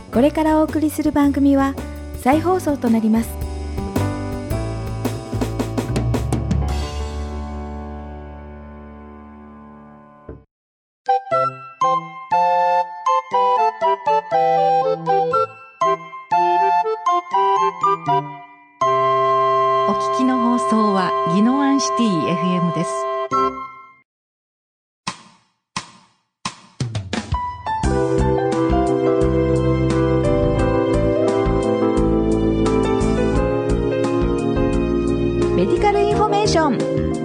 これからお送りする番組は再放送となります。 お聞きの放送は宜野湾シティ FM です。 メディカルインフォメーション。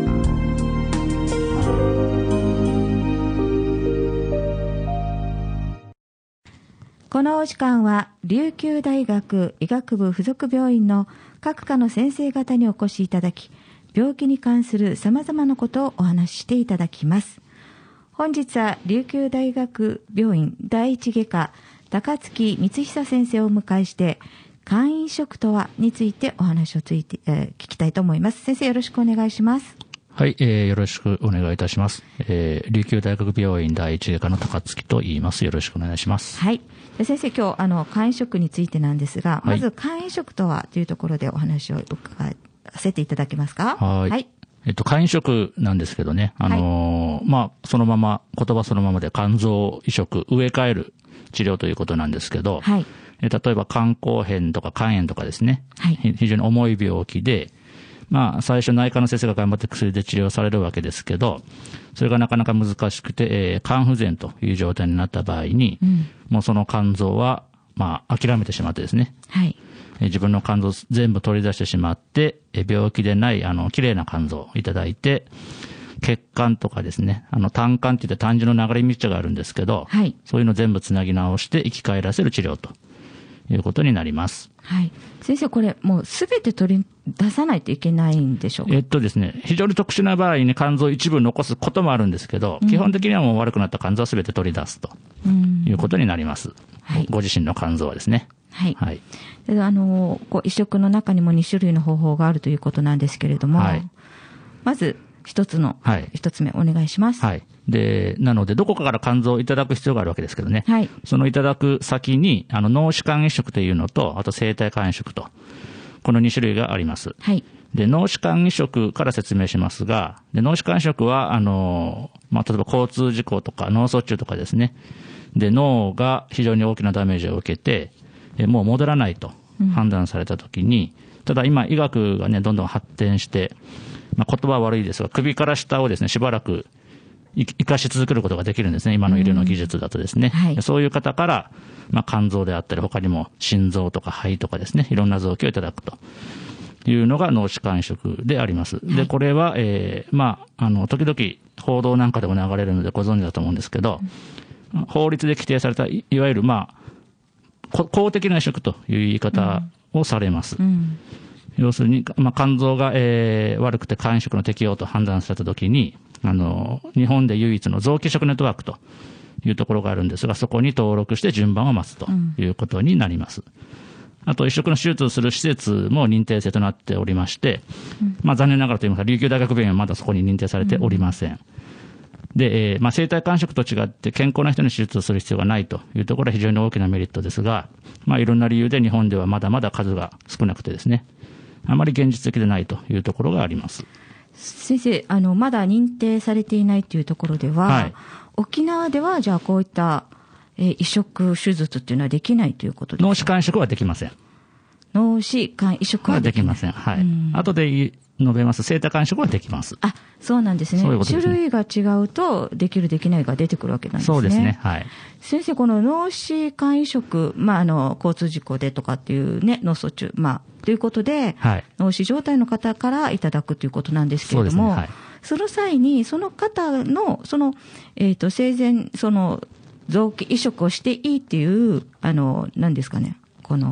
このお時間は琉球大学医学部附属病院の各科の先生方にお越しいただき、病気に関するさまざまなことをお話ししていただきます。本日は琉球大学病院第一外科高槻光久先生をお迎えして、肝移植とはについてお話を聞きたいと思います。先生、よろしくお願いします。 はい、よろしくお願いいたします。琉球大学病院第一外科の高槻と言います。よろしくお願いします。 はい。先生、今日肝移植についてなんですが、 はい、 まず肝移植とはというところでお話を伺わせていただけますか。 はい。はい、肝移植なんですけどね、そのまま、言葉そのままで肝臓移植、植え替える治療ということなんですけど、はい、例えば肝硬変とか肝炎とかですね、はい、非常に重い病気で、最初内科の先生が頑張って薬で治療されるわけですけど、それがなかなか難しくて、肝不全という状態になった場合に、もうその肝臓は、諦めてしまってですね、はい、自分の肝臓全部取り出してしまって、病気でない、綺麗な肝臓をいただいて、血管とかですね、胆管って言って胆汁の流れ道があるんですけど、はい、そういうのを全部つなぎ直して生き返らせる治療ということになります。 はい。先生、これもうすべて取り出さないといけないんでしょうか。 ですね、非常に特殊な場合に肝臓一部残すこともあるんですけど、基本的にはもう悪くなった肝臓はすべて取り出すということになります。はい、ご自身の肝臓はですね。 はい。はい。移植の中にも2種類の方法があるということなんですけれども、はい、まず一つ目お願いします。 はい。なので、どこかから肝臓をいただく必要があるわけですけどね。はい。そのいただく先に、脳死肝移植というのと、あと生体肝移植と、この2種類があります。はい。で、脳死肝移植から説明しますが、脳死肝移植は、例えば交通事故とか脳卒中とかですね。で、脳が非常に大きなダメージを受けて、もう戻らないと判断されたときに、ただ今医学がね、どんどん発展して、言葉は悪いですが、首から下をですね、しばらく生かし続けることができるんですね。今の医療の技術だとですね。はい、そういう方から、肝臓であったり、他にも心臓とか肺とかですね、いろんな臓器をいただくというのが脳死肝移植であります。はい、で、これは、時々報道なんかでも流れるのでご存知だと思うんですけど、法律で規定された、いわゆる、公的な移植という言い方をされます。要するに、肝臓が、悪くて肝移植の適用と判断されたときに、日本で唯一の臓器移植ネットワークというところがあるんですが、そこに登録して順番を待つということになります。あと、移植の手術をする施設も認定制となっておりまして、残念ながらといいますか、琉球大学病院はまだそこに認定されておりません。で、生体肝移植と違って健康な人に手術をする必要がないというところは非常に大きなメリットですが、いろんな理由で日本ではまだまだ数が少なくてですね、あまり現実的でないというところがあります。 先生、まだ認定されていないというところでは、はい、沖縄ではじゃあこういった、移植手術っていうのはできないということですか。 脳死肝移植はできません。 脳死肝移植はできません。 はい。後で述べます生体肝移植はできます。 そうなんですね。 そういうことですね。 種類が違うとできるできないが出てくるわけなんですね。 そうですね。はい。 先生、この脳死肝移植、交通事故でとかっていうね、脳卒中、ということで、はい、脳死状態の方からいただくということなんですけれども、はい、その際に、その方の、生前、臓器移植をしていいっていう、何ですかね、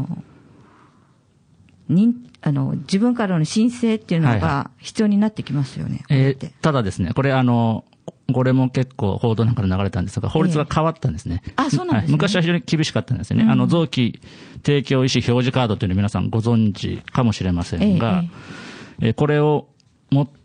自分からの申請っていうのが必要になってきますよね。 ただですね、これも結構報道なんかで流れたんですが、法律が変わったんですね。 そうなんですね。 昔は非常に厳しかったんですよね。臓器提供意思表示カードというのを皆さんご存知かもしれませんが、これを持っ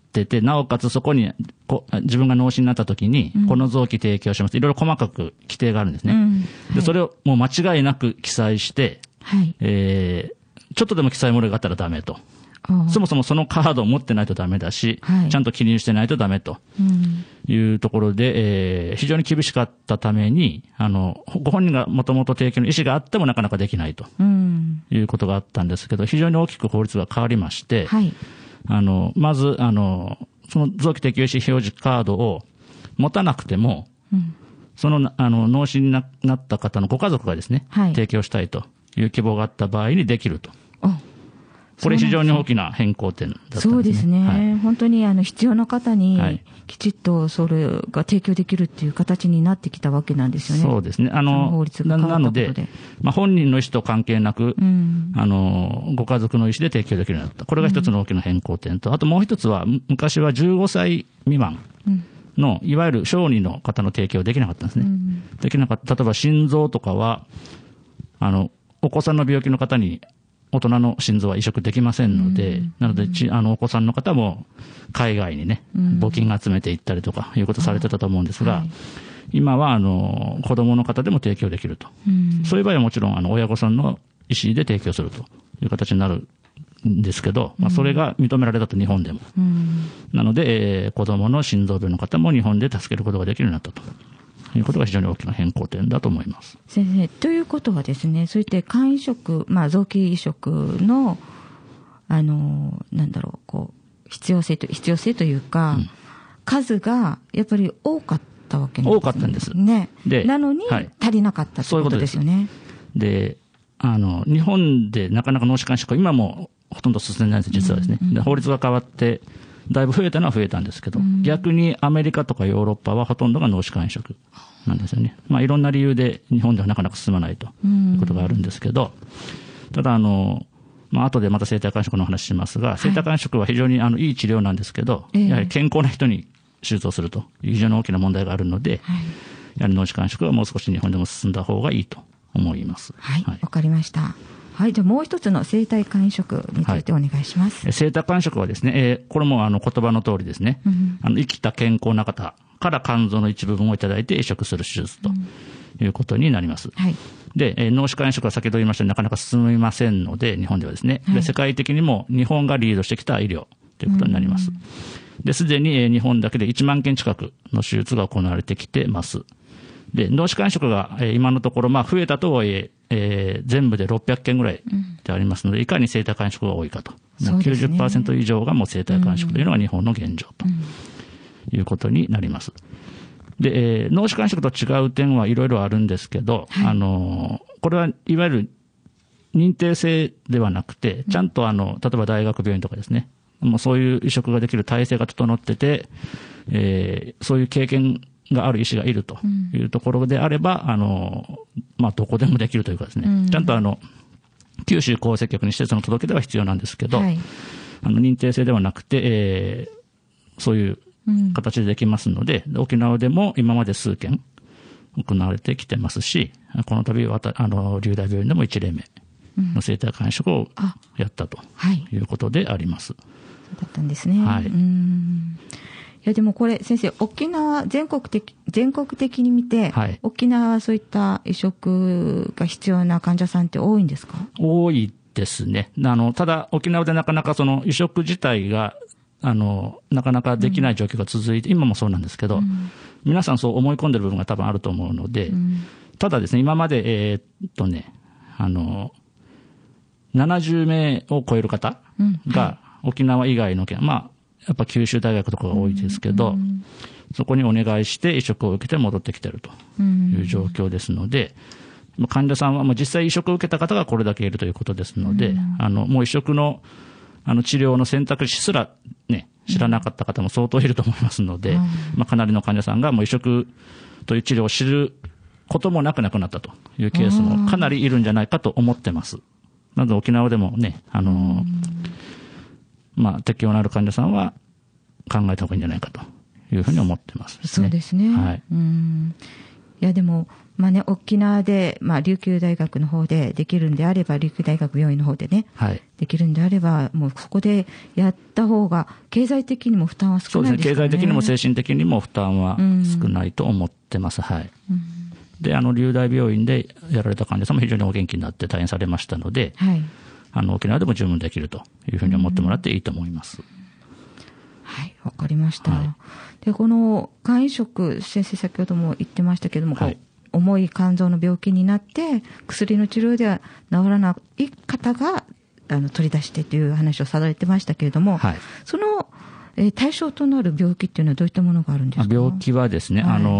ってて、なおかつそこに自分が脳死になった時に、この臓器提供します。いろいろ細かく規定があるんですね。で、それをもう間違いなく記載して、ちょっとでも記載漏れがあったらダメと。そもそもそのカードを持ってないとダメだし、ちゃんと記入してないとダメというところで、非常に厳しかったために、ご本人がもともと提供の意思があってもなかなかできないということがあったんですけど、非常に大きく法律が変わりまして、まず、その臓器提供意思表示カードを持たなくても、その、脳死になった方のご家族がですね、提供したいという希望があった場合にできると。これ非常に大きな変更点だったんですね。 そうですね。本当に必要な方にきちっとそれが提供できるっていう形になってきたわけなんですよね。 そうですね。法律が変わったことで。なので、本人の意思と関係なく、ご家族の意思で提供できるようになった。これが一つの大きな変更点と、あともう一つは、昔は15歳未満の、いわゆる小児の方の提供できなかったんですね。できなかった。例えば心臓とかは、お子さんの病気の方に、大人の心臓は移植できませんので、なので、お子さんの方も海外にね、募金集めていったりとかいうことされてたと思うんですが、今は、子供の方でも提供できると。そういう場合はもちろん、親御さんの意思で提供するという形になるんですけど、それが認められたと日本でも。なので、子供の心臓病の方も日本で助けることができるようになったと。いうことが非常に大きな変更点だと思います。 先生、ということはですね、そういった肝移植、臓器移植の、必要性というか、数がやっぱり多かったわけなんですね。 多かったんです。 ね。なのに、足りなかったということですよね。 で、日本でなかなか脳死肝移植は今もほとんど進んでないんです、実はですね。で、法律が変わって、だいぶ増えたのは増えたんですけど、逆にアメリカとかヨーロッパはほとんどが脳死肝移植なんですよね。いろんな理由で日本ではなかなか進まないということがあるんですけど、ただ後でまた生体肝移植の話しますが、生体肝移植は非常にいい治療なんですけど、やはり健康な人に手術をするという非常に大きな問題があるので、やはり脳死肝移植はもう少し日本でも進んだ方がいいと思います。 わかりました。じゃあもう一つの生体肝移植についてお願いします。 生体肝移植はですね、これも言葉の通りですね、生きた健康な方から肝臓の一部分をいただいて移植する手術ということになります。で、脳死肝移植は先ほど言いましたようになかなか進みませんので、日本ではですね、で世界的にも日本がリードしてきた医療ということになります。で、すでに日本だけで1万件近くの手術が行われてきてます。で、脳死肝移植が今のところ増えたとはいえ、全部で600件ぐらいでありますので、いかに生体肝移植が多いかと。90% 以上がもう生体肝移植というのが日本の現状ということになります。で、脳死肝移植と違う点はいろいろあるんですけど、これはいわゆる認定制ではなくて、ちゃんと例えば大学病院とかですね、もうそういう移植ができる体制が整ってて、そういう経験がある医師がいるというところであれば、どこでもできるというかですね、ちゃんと九州厚生局に施設の届け出は必要なんですけど、認定制ではなくて、そういう形でできますので、沖縄でも今まで数件行われてきてますし、この度は龍大病院でも1例目の生体肝移植をやったということであります。 そうだったんですね。いやでもこれ先生、沖縄全国的に見て、沖縄はそういった移植が必要な患者さんって多いんですか？ 多いですね。ただ沖縄でなかなかその移植自体がなかなかできない状況が続いて、今もそうなんですけど、皆さんそう思い込んでる部分が多分あると思うので、ただですね、今まで70名を超える方が沖縄以外の県、やっぱ九州大学とかが多いですけど、そこにお願いして移植を受けて戻ってきているという状況ですので、患者さんは実際移植を受けた方がこれだけいるということですので、もう移植の治療の選択肢すらね、知らなかった方も相当いると思いますので、かなりの患者さんがもう移植という治療を知ることもなく亡くなったというケースもかなりいるんじゃないかと思ってます。なので沖縄でもね、適用のある患者さんは考えた方がいいんじゃないかというふうに思ってます、 そうですね。 いやでも、まあね、沖縄で、まあ、琉球大学の方でできるんであれば、琉球大学病院の方でね、はい、できるんであれば、もうそこでやった方が、経済的にも負担は少ないですかね。そうですね、 経済的にも精神的にも負担は少ないと思ってます。はい。で、琉大病院でやられた患者さんも非常にお元気になって退院されましたので、はい、沖縄でも十分できるというふうに思ってもらっていいと思います。 はい、わかりました。はい、で、この肝移植、先生先ほども言ってましたけども、はい、重い肝臓の病気になって薬の治療では治らない方が取り出してという話をされてましたけれども、はい、その、対象となる病気っていうのはどういったものがあるんですか？ 病気はですね、はい、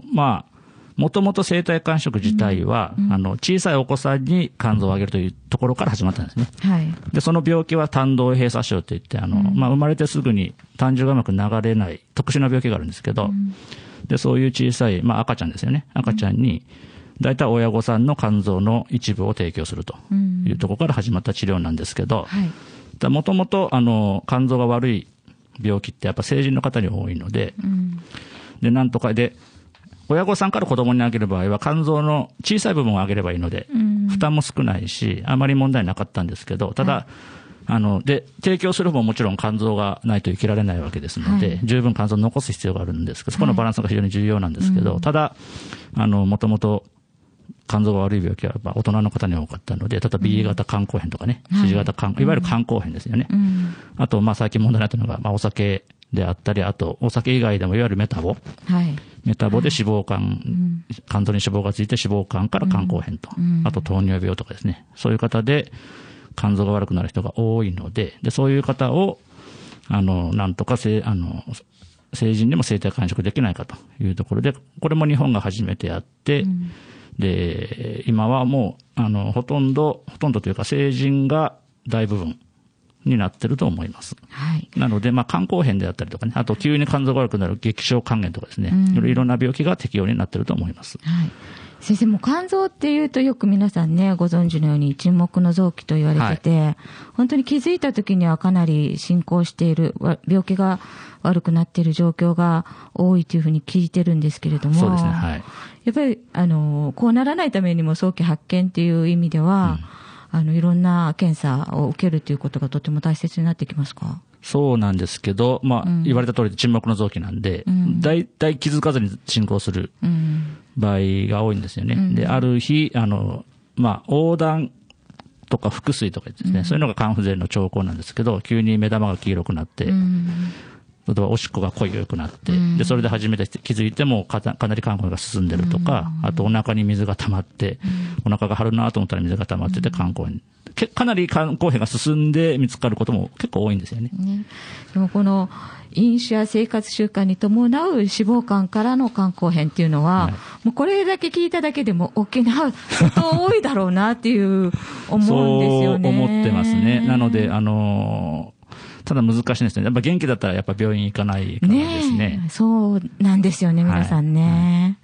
まあもともと生体肝移植自体は、小さいお子さんに肝臓をあげるというところから始まったんですね。はい、で、その病気は胆道閉鎖症といって、まあ、生まれてすぐに胆汁がうまく流れない特殊な病気があるんですけど、で、そういう小さい、まあ、赤ちゃんですよね。赤ちゃんに、大体親御さんの肝臓の一部を提供するというところから始まった治療なんですけど、もともと、肝臓が悪い病気ってやっぱ成人の方に多いので、で、なんとかで、親御さんから子供にあげる場合は肝臓の小さい部分をあげればいいので、負担も少ないし、あまり問題なかったんですけど、ただ、で、提供する方ももちろん肝臓がないと生きられないわけですので、十分肝臓を残す必要があるんですけど、そこのバランスが非常に重要なんですけど、ただ、もともと肝臓が悪い病気は大人の方に多かったので、例えば B 型肝硬変とかね、C 型肝、いわゆる肝硬変ですよね。あと、まあ最近問題になっているのが、まあお酒であったり、あとお酒以外でもいわゆるメタボ。メタボで脂肪肝、肝臓に脂肪がついて脂肪肝から肝硬変と、あと糖尿病とかですね、そういう方で肝臓が悪くなる人が多いので、そういう方を、なんとか成人でも生体肝移植できないかというところで、これも日本が初めてやって、で、今はもう、ほとんどというか成人が大部分になってると思います。はい。なので、まあ、肝硬変であったりとかね、あと急に肝臓が悪くなる激小肝炎とかですね、いろんな病気が適用になってると思います。はい。 先生も肝臓っていうとよく皆さんね、ご存知のように沈黙の臓器と言われてて、はい、本当に気づいた時にはかなり進行している、病気が悪くなっている状況が多いというふうに聞いてるんですけれども、 そうですね、はい。 やっぱり、こうならないためにも早期発見っていう意味では、いろんな検査を受けるということがとても大切になってきますか？ そうなんですけど、まあ、言われた通りで沈黙の臓器なんで、大体気づかずに進行する場合が多いんですよね。で、ある日、まあ、横断とか腹水とかですね、そういうのが肝不全の兆候なんですけど、急に目玉が黄色くなって、例えばおしっこが濃くなって、で、それで初めて気づいてもかなり肝硬変が進んでるとか、あとお腹に水が溜まって、お腹が張るなと思ったら水が溜まってて肝硬変。かなり肝硬変が進んで見つかることも結構多いんですよね。 でもこの飲酒や生活習慣に伴う脂肪肝からの肝硬変っていうのは、もうこれだけ聞いただけでも沖縄相当多いだろうなっていう思うんですよね。 そう思ってますね。なので、ただ難しいですね。やっぱ元気だったらやっぱ病院行かないからですね。 そうなんですよね、皆さんね。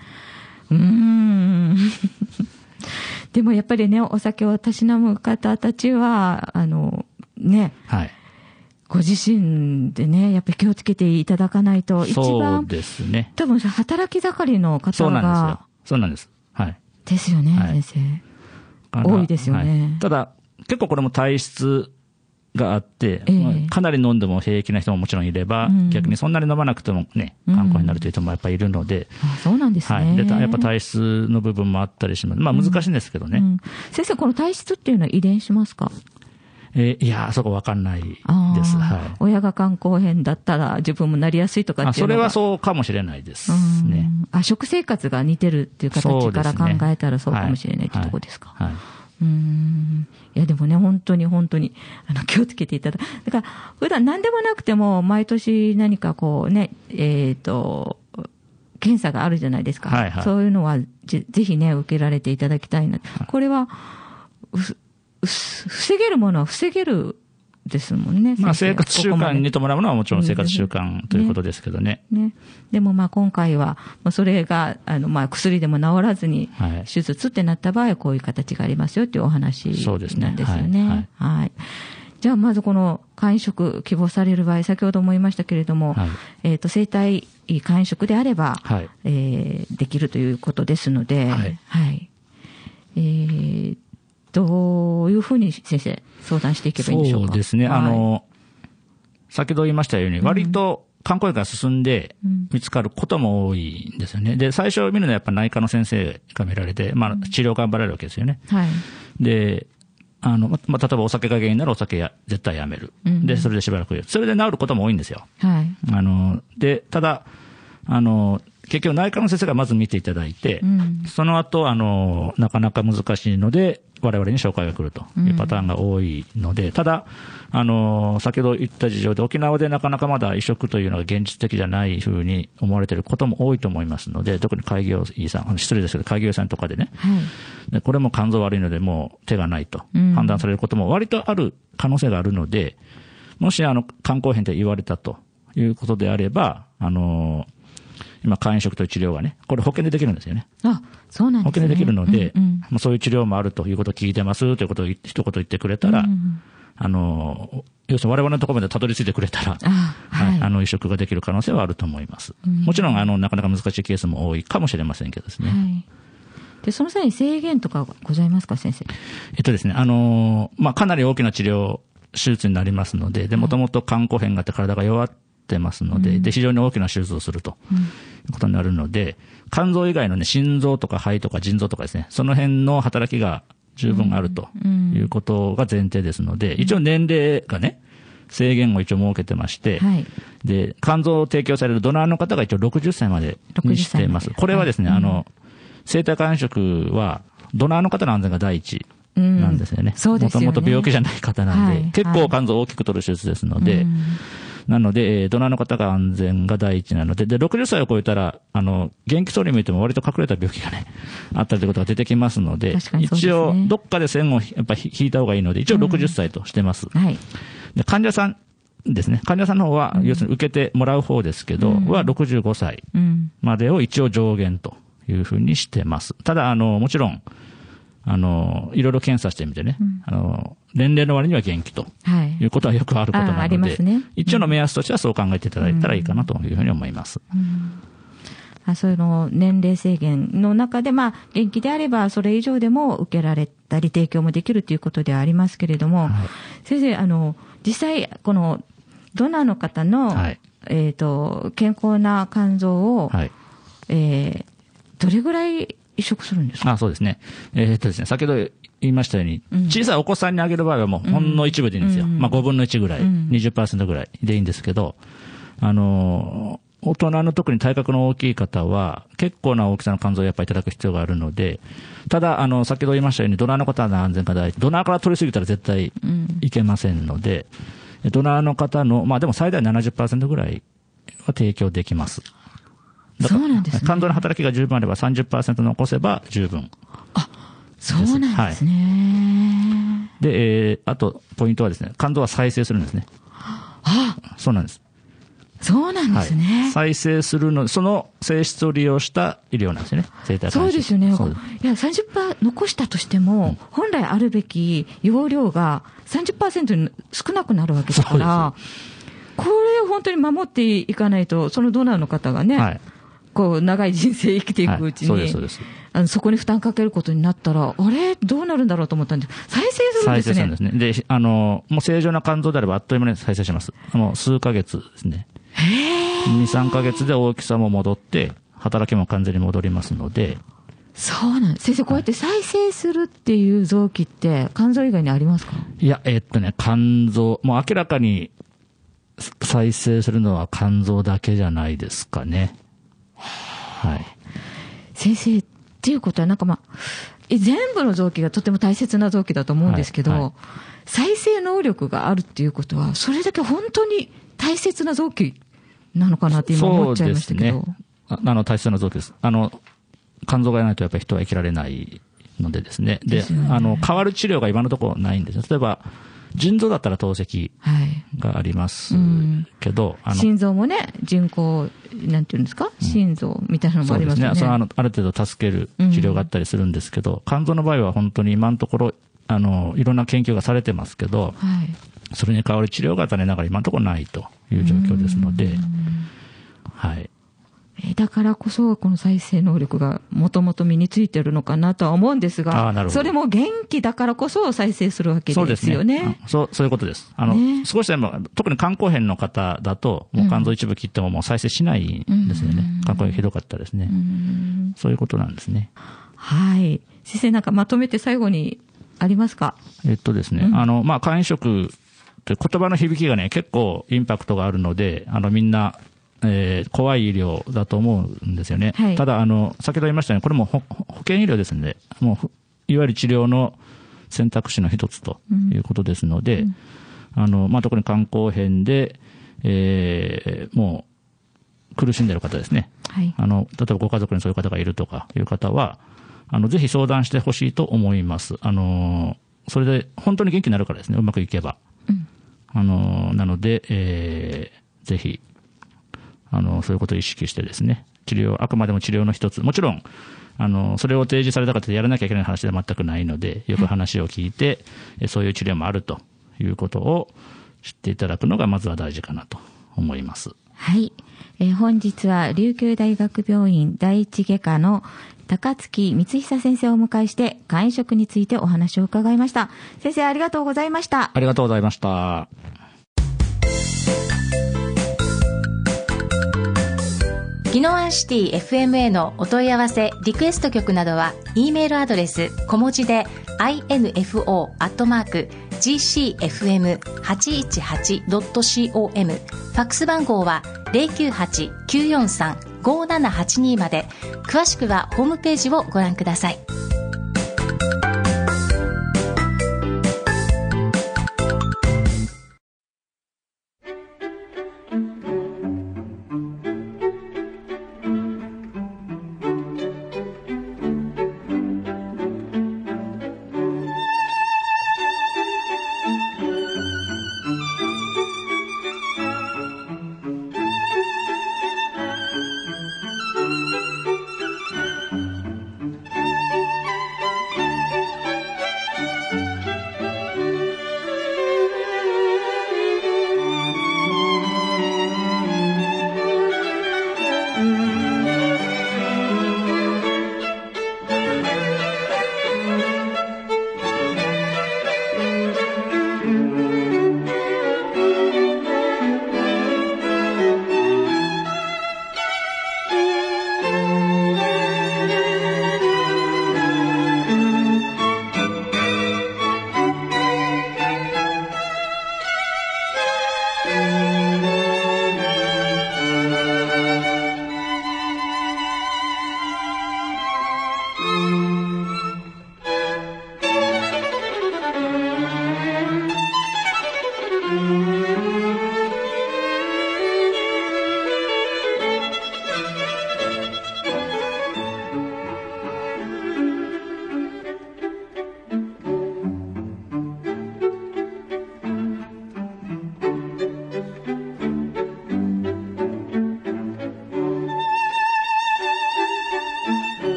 でもやっぱりね、お酒をたしなむ方たちは、ね、はい、ご自身でね、やっぱり気をつけていただかないと、一番、 そうですね。 多分働き盛りの方が、 そうなんですよ。そうなんです。はい。 ですよね、はい、先生。多いですよね。 はい、ただ、結構これも体質があって、かなり飲んでも平気な人ももちろんいれば、逆にそんなに飲まなくてもね、肝硬変になるという人もやっぱりいるので、 そうなんですね。はい。 で、やっぱ体質の部分もあったりします。まあ難しいんですけどね。 先生、この体質っていうのは遺伝しますか？ いや、そこわかんないです。はい。 親が肝硬変だったら自分もなりやすいとかっていうのが。 それはそうかもしれないですね。 食生活が似てるっていう形から考えたらそうかもしれないっていうところですか。はい。いや、でもね、本当に、気をつけていただく。だから、普段何でもなくても、毎年何かこうね、検査があるじゃないですか。はいはい、そういうのはぜひね、受けられていただきたいな。これは、防げるものは防げるですもんね。 まあ生活習慣に伴うのはもちろん生活習慣ということですけどね。 でもまあ今回は、それが、まあ薬でも治らずに、手術ってなった場合はこういう形がありますよっていうお話なんですよね。はい。 じゃあまずこの肝移植希望される場合、先ほども言いましたけれども、はい、生体肝移植であれば、はい、できるということですので、はいはい、どういうふうに先生相談していけばいいんでしょうか。 そうですね、はい、先ほど言いましたように、割と肝硬変が進んで見つかることも多いんですよね。で、最初見るのはやっぱ内科の先生が見られて、まあ、治療頑張られるわけですよね。はい、で、まあ、例えばお酒が原因ならお酒絶対やめる。で、それでしばらくそれで治ることも多いんですよ。はい。で、ただ、結局内科の先生がまず見ていただいて、その後、なかなか難しいので、我々に紹介が来るというパターンが多いので、ただ、先ほど言った事情で沖縄でなかなかまだ移植というのが現実的じゃないふうに思われていることも多いと思いますので、特に開業医さん、失礼ですけど、開業医さんとかでね、はい、でこれも肝臓悪いのでもう手がないと判断されることも割とある可能性があるので、もし肝硬変と言われたということであれば、今、肝移植という治療がね、これ保険でできるんですよね。 あ、そうなんですね。 保険でできるので、そういう治療もあるということを聞いてますということを一言言ってくれたら、要するに我々のところまでたどり着いてくれたら、はい、移植ができる可能性はあると思います。もちろん、なかなか難しいケースも多いかもしれませんけどですね。はい、 で、その際に制限とかございますか、先生。 ですね、まあ、かなり大きな治療、手術になりますので、もともと肝硬変があって体が弱ってますので、非常に大きな手術をするということになるので、肝臓以外のね、心臓とか肺とか腎臓とかですね、その辺の働きが十分あるということが前提ですので、一応年齢がね、制限を一応設けてまして、はい、で、肝臓を提供されるドナーの方が一応60歳までにしています。これはですね、生体肝移植は、ドナーの方の安全が第一なんですよね。そうですよね。もともと病気じゃない方なんで、はい、結構肝臓を大きく取る手術ですので、なので、ドナーの方が安全が第一なので、で、60歳を超えたら、元気そうに見ても割と隠れた病気がね、あったりということが出てきますので、一応、どっかで線をやっぱ引いた方がいいので、一応60歳としてます。はい。で、患者さんですね。患者さんの方は、要するに受けてもらう方ですけど、は65歳までを一応上限というふうにしてます。ただ、もちろん、いろいろ検査してみてね、年齢の割には元気ということはよくあることなので、一応の目安としてはそう考えていただいたらいいかなというふうに思います。 そういうの年齢制限の中で、まあ、元気であればそれ以上でも受けられたり提供もできるということではありますけれども、はい、先生、実際、このドナーの方の、はい、健康な肝臓を、はい、どれぐらい移植するんですか？ そうですね。ですね、先ほど言いましたように、小さいお子さんにあげる場合はもうほんの一部でいいんですよ。まあ5分の1ぐらい、20% ぐらいでいいんですけど、大人の特に体格の大きい方は結構な大きさの肝臓をやっぱりいただく必要があるので、ただ、先ほど言いましたようにドナーの方の安全が大事。ドナーから取りすぎたら絶対いけませんので、ドナーの方の、まあでも最大 70% ぐらいは提供できます。 そうなんですね。 肝臓の働きが十分あれば 30% 残せば十分。 そうなんですね。 はい、で、あと、ポイントはですね、肝臓は再生するんですね。そうなんです。 そうなんですね。 はい、再生するの、その性質を利用した医療なんですよね。生体肝移植。 そうですよね。いや、30% 残したとしても、本来あるべき容量が 30% に少なくなるわけだから、これを本当に守っていかないと、そのドナーの方がね、はい、こう、長い人生生きていくうちに、はい、そうです。そこに負担かけることになったら、あれどうなるんだろうと思ったんです。再生するんですね。再生するんですね。で、もう正常な肝臓であればあっという間に再生します。数ヶ月ですね。2、3ヶ月で大きさも戻って、働きも完全に戻りますので。 そうなんです。先生、こうやって再生するっていう臓器って、肝臓以外にありますか？ いや、肝臓、もう明らかに再生するのは肝臓だけじゃないですかね。はい。先生、っていうことは、なんか全部の臓器がとても大切な臓器だと思うんですけど、はいはい、再生能力があるっていうことは、それだけ本当に大切な臓器なのかなって今思っちゃいましたけど。 そうですね。大切な臓器です。肝臓がないとやっぱり人は生きられないのでですね。で、変わる治療が今のところないんです。例えば、腎臓だったら透析がありますけど、 心臓もね、人工、なんていうんですか、心臓みたいなのもありますよね。 そうですね。ある程度助ける治療があったりするんですけど、肝臓の場合は本当に今のところ、いろんな研究がされてますけど、 それに代わる治療が残念ながら今のところないという状況ですので、はい。 だからこそ、この再生能力がもともと身についてるのかなとは思うんですが、それも元気だからこそ再生するわけですよね。 そういうことです。少しでも、特に肝硬変の方だと、もう肝臓一部切ってももう再生しないんですよね。肝硬変ひどかったですね。そういうことなんですね。 はい。先生、なんかまとめて最後にありますか？ ですね、肝移植という言葉の響きがね、結構インパクトがあるので、みんな、怖い医療だと思うんですよね。はい、ただ、先ほど言いましたように、これも保険医療ですので、もう、いわゆる治療の選択肢の一つということですので、特に肝硬変で、もう、苦しんでいる方ですね。はい、例えばご家族にそういう方がいるとかいう方は、ぜひ相談してほしいと思います。それで、本当に元気になるからですね、うまくいけば。なので、ぜひ、そういうことを意識してですね、あくまでも治療の一つ。もちろん、それを提示された方でやらなきゃいけない話では全くないので、よく話を聞いて、そういう治療もあるということを知っていただくのがまずは大事かなと思います。 はい。本日は琉球大学病院第一外科の高槻光久先生をお迎えして、肝移植についてお話を伺いました。先生、ありがとうございました。 ありがとうございました。 宜野湾シティ FM へのお問い合わせリクエスト曲などは E メールアドレス小文字で info@gcfm818.com ファックス番号は 098-943-5782 まで。詳しくはホームページをご覧ください。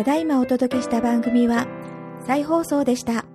ただいまお届けした番組は再放送でした。